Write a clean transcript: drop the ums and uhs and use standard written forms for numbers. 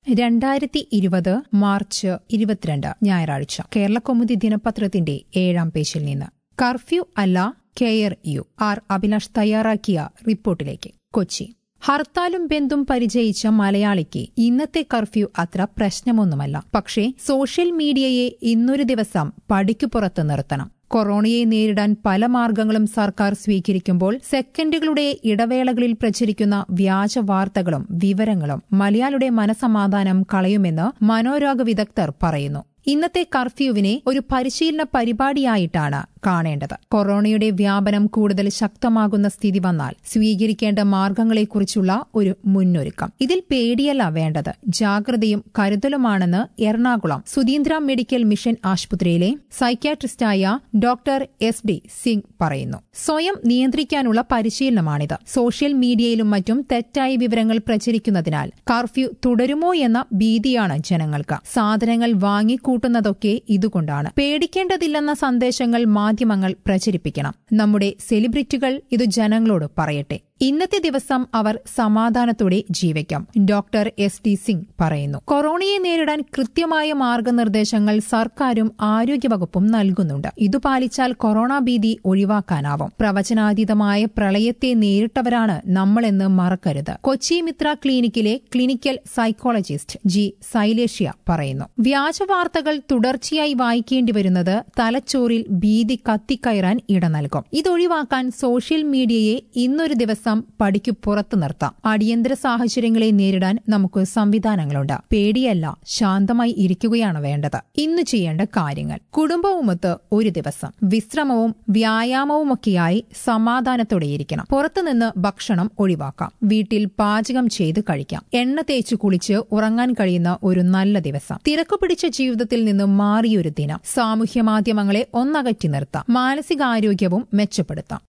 2020 March 22 ഞായറാഴ്ച കേരളകൗമുദി ദിനപത്രത്തിന്റെ 7-ാം പേജിൽ നിന്ന് കർഫ്യൂ അല്ല കെയർ യു ആർ അഭിലാഷ് തയ്യാറാക്കിയ റിപ്പോർട്ടിലേക്ക്. കൊച്ചി. ഹർത്താലും ബന്ദും പരിചയിച്ച മലയാളിക്ക് ഇന്നത്തെ കർഫ്യൂ അത്ര പ്രശ്നമൊന്നുമല്ല. പക്ഷേ സോഷ്യൽ മീഡിയയെ ഇന്നൊരു ദിവസം പടിക്കു പുറത്ത് നിർത്തണം. കൊറോണയെ നേരിടാൻ പല മാർഗങ്ങളും സർക്കാർ സ്വീകരിക്കുമ്പോൾ സെക്കൻഡുകളുടെ ഇടവേളകളിൽ പ്രചരിക്കുന്ന വ്യാജ വാർത്തകളും വിവരങ്ങളും മലയാളിയുടെ മനസമാധാനം കളയുമെന്ന് മനോരോഗ വിദഗ്ധർ പറയുന്നു. ഇന്നത്തെ കർഫ്യൂവിനെ ഒരു പരിശീലന പരിപാടിയായിട്ടാണ് കാണേണ്ടത്. കൊറോണയുടെ വ്യാപനം കൂടുതൽ ശക്തമാകുന്ന സ്ഥിതി വന്നാൽ സ്വീകരിക്കേണ്ട മാർഗങ്ങളെക്കുറിച്ചുള്ള ഒരു മുന്നൊരുക്കം. ഇതിൽ പേടിയല്ല വേണ്ടത്, ജാഗ്രതയും കരുതലുമാണെന്ന് എറണാകുളം സുധീന്ദ്ര മെഡിക്കൽ മിഷൻ ആശുപത്രിയിലെ സൈക്യാട്രിസ്റ്റായ ഡോക്ടർ എസ്.ഡി. സിംഗ് പറയുന്നു. സ്വയം നിയന്ത്രിക്കാനുള്ള പരിശീലനമാണിത്. സോഷ്യൽ മീഡിയയിലും മറ്റും തെറ്റായ വിവരങ്ങൾ പ്രചരിക്കുന്നതിനാൽ കർഫ്യൂ തുടരുമോ എന്ന ഭീതിയാണ് ജനങ്ങൾക്ക്. സാധനങ്ങൾ വാങ്ങിക്കൂട്ടുന്നതൊക്കെ ഇതുകൊണ്ടാണ്. പേടിക്കേണ്ടതില്ലെന്ന സന്ദേശങ്ങൾ മാധ്യമങ്ങൾ പ്രചരിപ്പിക്കണം. നമ്മുടെ സെലിബ്രിറ്റികൾ ഇത് ജനങ്ങളോട് പറയട്ടെ. ഇന്നത്തെ ദിവസം അവർ സമാധാനത്തോടെ ജീവിക്കാം. ഡോക്ടർ എസ്.ഡി. സിംഗ് പറയുന്നു. കൊറോണയെ നേരിടാൻ കൃത്യമായ മാർഗനിർദ്ദേശങ്ങൾ സർക്കാരും ആരോഗ്യവകുപ്പും നൽകുന്നുണ്ട്. ഇതു പാലിച്ചാൽ കൊറോണ ഭീതി ഒഴിവാക്കാനാവും. പ്രവചനാതീതമായ പ്രളയത്തെ നേരിട്ടവരാണ് നമ്മളെന്ന് മറക്കരുത്. കൊച്ചി മിത്ര ക്ലിനിക്കിലെ ക്ലിനിക്കൽ സൈക്കോളജിസ്റ്റ് ജി സൈലേഷ്യ പറയുന്നു. വ്യാജവാർത്തകൾ തുടർച്ചയായി വായിക്കേണ്ടി വരുന്നത് തലച്ചോറിൽ ഭീതി കത്തിക്കയറാൻ ഇട നൽകും. ഇതൊഴിവാക്കാൻ സോഷ്യൽ മീഡിയയെ ഇന്നൊരു ദിവസം പടിക്കു പുറത്തു നിർത്താം. അടിയന്തര സാഹചര്യങ്ങളെ നേരിടാൻ നമുക്ക് സംവിധാനങ്ങളുണ്ട്. പേടിയല്ല, ശാന്തമായി ഇരിക്കുകയാണ് വേണ്ടത്. ഇന്ന് ചെയ്യേണ്ട കാര്യങ്ങൾ: കുടുംബവുമൊത്ത് ഒരു ദിവസം വിശ്രമവും വ്യായാമവുമൊക്കെയായി സമാധാനത്തോടെയിരിക്കണം. പുറത്തുനിന്ന് ഭക്ഷണം ഒഴിവാക്കാം. വീട്ടിൽ പാചകം ചെയ്ത് കഴിക്കാം. എണ്ണ തേച്ച് കുളിച്ച് ഉറങ്ങാൻ കഴിയുന്ന ഒരു നല്ല ദിവസം. തിരക്കുപിടിച്ച ജീവിതത്തിൽ നിന്ന് മാറിയൊരു ദിനം. സാമൂഹ്യ മാധ്യമങ്ങളെ ഒന്നകറ്റി നിർത്താം. മാനസികാരോഗ്യവും മെച്ചപ്പെടുത്താം.